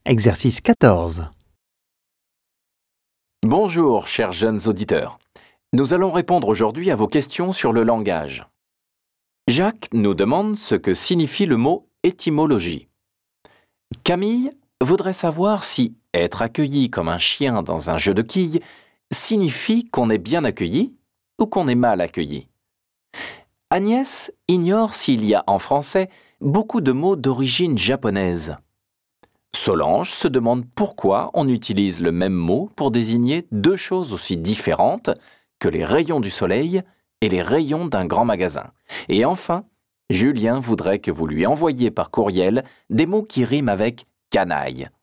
Exercice 14. Bonjour, chers jeunes auditeurs. Nous allons répondre aujourd'hui à vos questions sur le langage. Jacques nous demande ce que signifie le mot étymologie. Camille voudrait savoir si être accueilli comme un chien dans un jeu de quilles signifie qu'on est bien accueilli ou qu'on est mal accueilli. Agnès ignore s'il y a en français beaucoup de mots d'origine japonaise. Solange se demande pourquoi on utilise le même mot pour désigner deux choses aussi différentes que les rayons du soleil et les rayons d'un grand magasin. Et enfin, Julien voudrait que vous lui envoyiez par courriel des mots qui riment avec canaille.